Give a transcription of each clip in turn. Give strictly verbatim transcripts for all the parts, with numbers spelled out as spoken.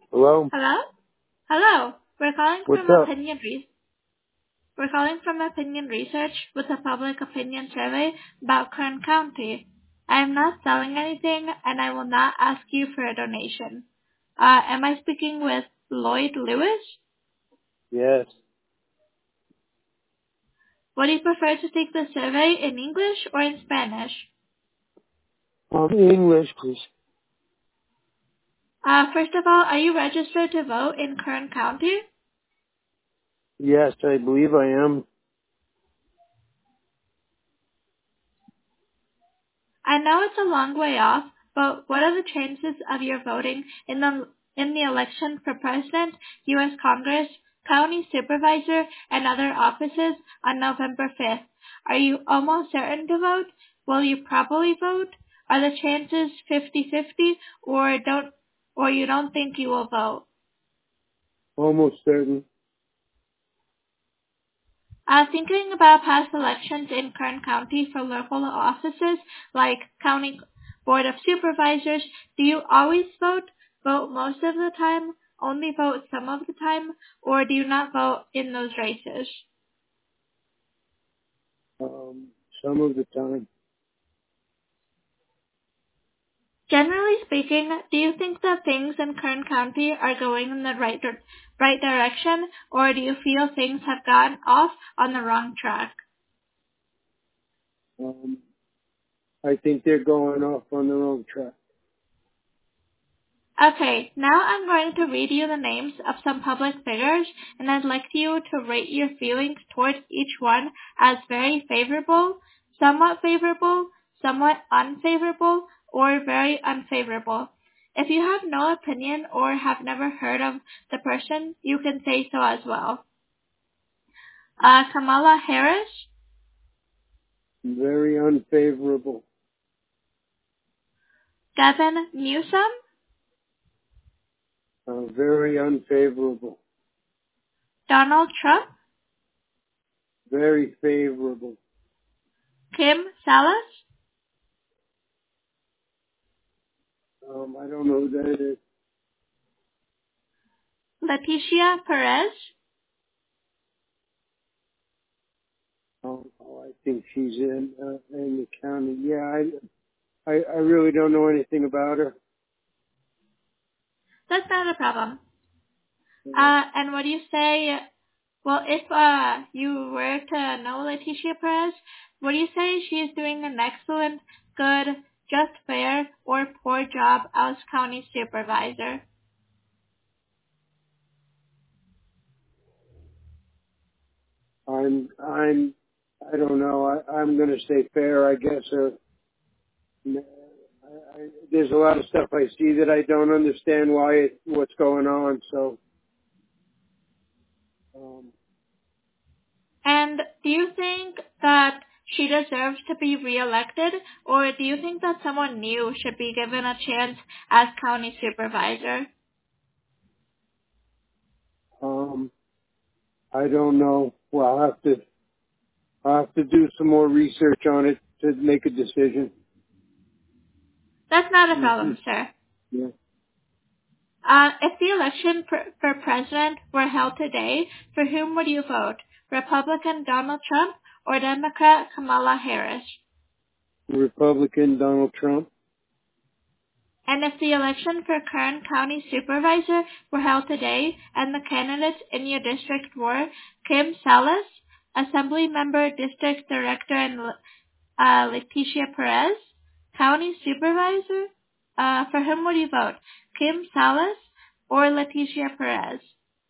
Hello? Hello? Hello. We're calling What's from up? Opinion Re- We're calling from Opinion Research with a public opinion survey about Kern County. I am not selling anything, and I will not ask you for a donation. Uh, am I speaking with Lloyd Lewis? Yes. Would you prefer to take the survey in English or in Spanish? Um, English, please. Uh, first of all, are you registered to vote in Kern County? Yes, I believe I am. I know it's a long way off, but what are the chances of your voting in the in the election for president, U S Congress, county supervisor, and other offices on November fifth? Are you almost certain to vote? Will you probably vote? Are the chances fifty-fifty, or don't or you don't think you will vote? Almost certain. Uh, thinking about past elections in Kern County for local offices like County Board of Supervisors, do you always vote, vote most of the time, only vote some of the time, or do you not vote in those races? Um, some of the time. Generally speaking, do you think that things in Kern County are going in the right, dir- right direction, or do you feel things have gone off on the wrong track? Um, I think they're going off on the wrong track. Okay, now I'm going to read you the names of some public figures, and I'd like you to rate your feelings towards each one as very favorable, somewhat favorable, somewhat unfavorable, or very unfavorable. If you have no opinion or have never heard of the person, you can say so as well. Uh, Kamala Harris, Very unfavorable. Gavin Newsom, Uh, very unfavorable. Donald Trump, Very favorable. Kim Salas, Um, I don't know who that is. Leticia Perez, Um, oh, I think she's in, uh, in the county. Yeah, I, I, I really don't know anything about her. that's not a problem. Uh, Uh, and what do you say? Well, if uh you were to know Leticia Perez, would you say she is doing an excellent, good, just fair, or poor job as county supervisor? I'm, I'm, I don't know. I, I'm going to say fair, I guess. Or, I, I, there's a lot of stuff I see that I don't understand why it, what's going on. So, um, And do you think that she deserves to be reelected, or do you think that someone new should be given a chance as county supervisor? um, I don't know. Well, I'll have to, I'll have to do some more research on it to make a decision. That's not a hmm problem, sir. Yeah. Uh, if the election pr- for president were held today, for whom would you vote? Republican Donald Trump or Democrat Kamala Harris? Republican Donald Trump. And if the election for Kern County Supervisor were held today and the candidates in your district were Kim Salas, Assembly Member District Director, and uh, Leticia Perez, County Supervisor, uh, for whom would you vote? Kim Salas or Leticia Perez?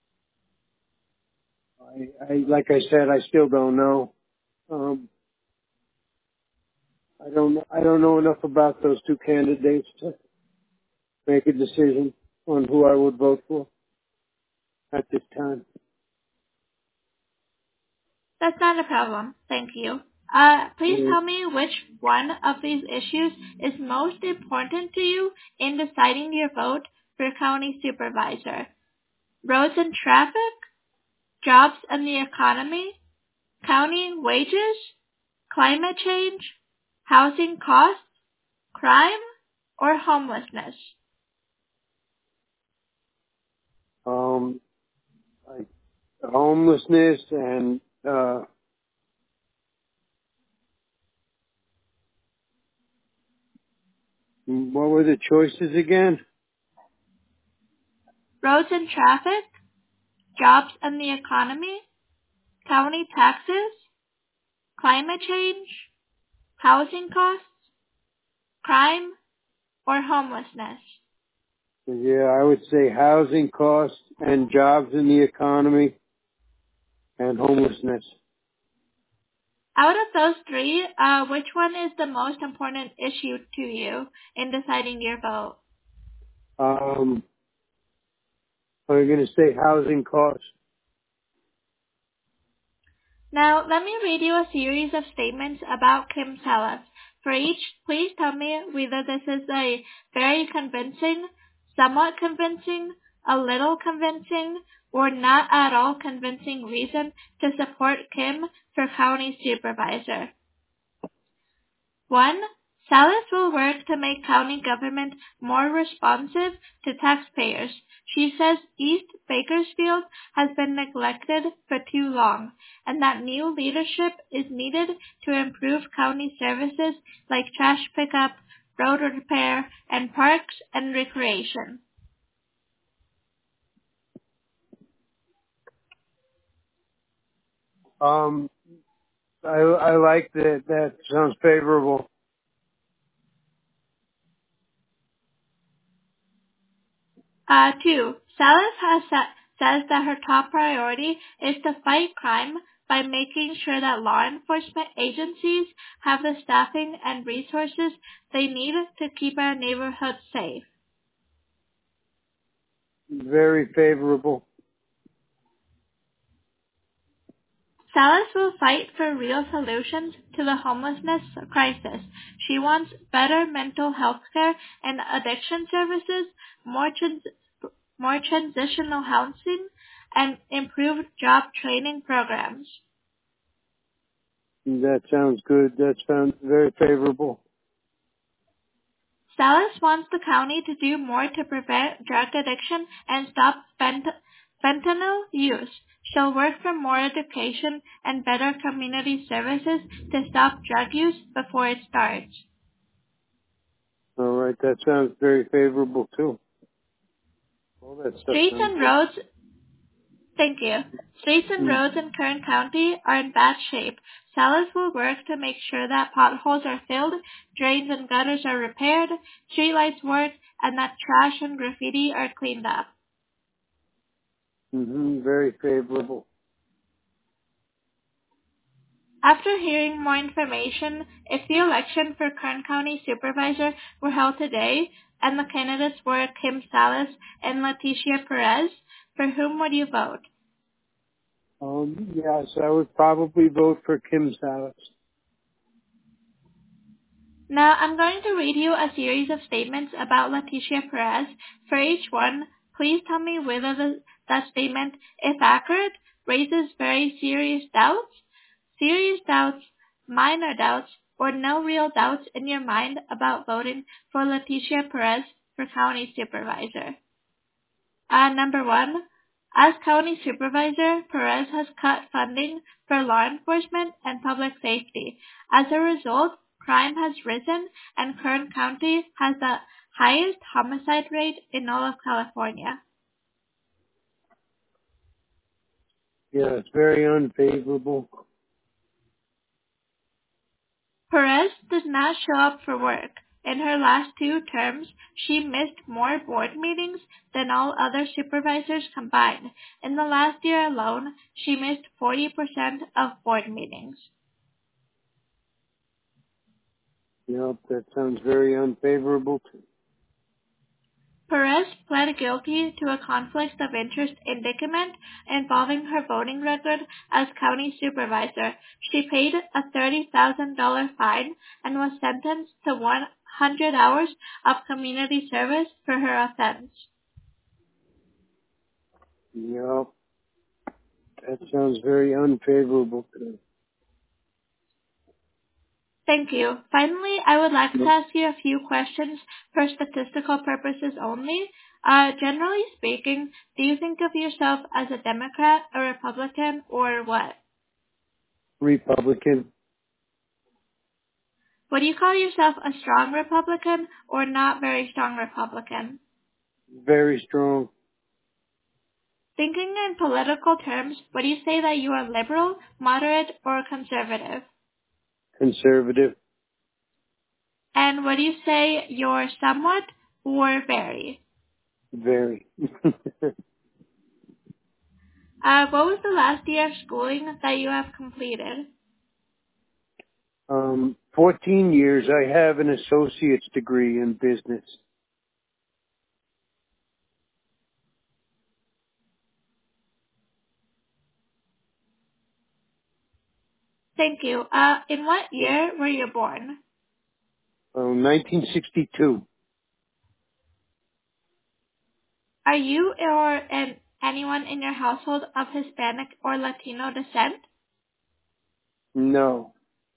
I, I, like I said, I still don't know. Um, I don't, I don't know enough about those two candidates to make a decision on who I would vote for at this time. That's not a problem. Thank you. Uh, please Uh, tell me which one of these issues is most important to you in deciding your vote for county supervisor. Roads and traffic, jobs and the economy, county wages, climate change, housing costs, crime, or homelessness. um, like homelessness and uh, what were the choices again? Roads and traffic, jobs and the economy, county taxes, climate change, housing costs, crime, or homelessness. Yeah, I would say housing costs and jobs in the economy and homelessness. Out of those three, uh, which one is the most important issue to you in deciding your vote? Um, I'm going to say housing costs. Now, let me read you a series of statements about Kim Salas. For each, please tell me whether this is a very convincing, somewhat convincing, a little convincing, or not at all convincing reason to support Kim for county supervisor. One, Salas will work to make county government more responsive to taxpayers. She says East Bakersfield has been neglected for too long, and that new leadership is needed to improve county services like trash pickup, road repair, and parks and recreation. Um, I, I like that. That sounds favorable. Uh, two, Salas has sa- says that her top priority is to fight crime by making sure that law enforcement agencies have the staffing and resources they need to keep our neighborhoods safe. Very favorable. Salas will fight for real solutions to the homelessness crisis. She wants better mental health care and addiction services, more trans- more transitional housing, and improved job training programs. That sounds good. That sounds very favorable. Salas wants the county to do more to prevent drug addiction and stop fent- fentanyl use. She'll work for more education and better community services to stop drug use before it starts. All right, that sounds very favorable too. All that stuff Streets sounds and good. roads Thank you. Streets and Mm. roads in Kern County are in bad shape. Salas will work to make sure that potholes are filled, drains and gutters are repaired, streetlights work, and that trash and graffiti are cleaned up. Mm-hmm. Very favorable. After hearing more information, if the election for Kern County Supervisor were held today, and the candidates were Kim Salas and Leticia Perez, for whom would you vote? Um, yes, I would probably vote for Kim Salas. Now, I'm going to read you a series of statements about Leticia Perez. For each one, please tell me whether the, that statement, if accurate, raises very serious doubts, serious doubts, minor doubts, or no real doubts in your mind about voting for Leticia Perez for County Supervisor. Uh, number one, as County Supervisor, Perez has cut funding for law enforcement and public safety. As a result, crime has risen and Kern County has the highest homicide rate in all of California. Yeah, it's very unfavorable. Perez does not show up for work. In her last two terms, she missed more board meetings than all other supervisors combined. In the last year alone, she missed forty percent of board meetings. Yep, that sounds very unfavorable too. Perez pled guilty to a conflict of interest indictment involving her voting record as county supervisor. She paid a thirty thousand dollars fine and was sentenced to one hundred hours of community service for her offense. Yep, that sounds very unfavorable too. Thank you. Finally, I would like to ask you a few questions for statistical purposes only. Uh, generally speaking, do you think of yourself as a Democrat, a Republican, or what? Republican. Would you call yourself a strong Republican or not very strong Republican? Very strong. Thinking in political terms, would you say that you are liberal, moderate, or conservative? Conservative. And would you say you're somewhat or very? Very. Uh, what was the last year of schooling that you have completed? um, fourteen years. I have an associate's degree in business. Thank you. Uh, in what year were you born? Um, nineteen sixty-two. Are you or an, anyone in your household of Hispanic or Latino descent? No.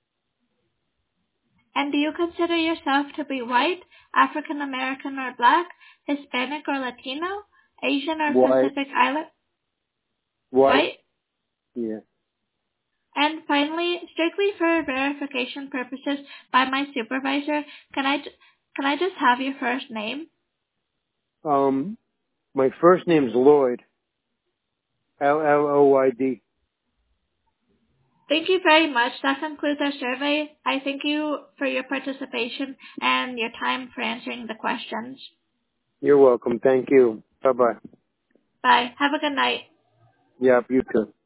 And do you consider yourself to be white, African American or black, Hispanic or Latino, Asian or White. Pacific Island? White. White? Yeah. And finally, strictly for verification purposes by my supervisor, can I, can I just have your first name? Um, my first name's Lloyd. L L O Y D. Thank you very much. That concludes our survey. I thank you for your participation and your time for answering the questions. You're welcome. Thank you. Bye-bye. Bye. Have a good night. Yeah, you too.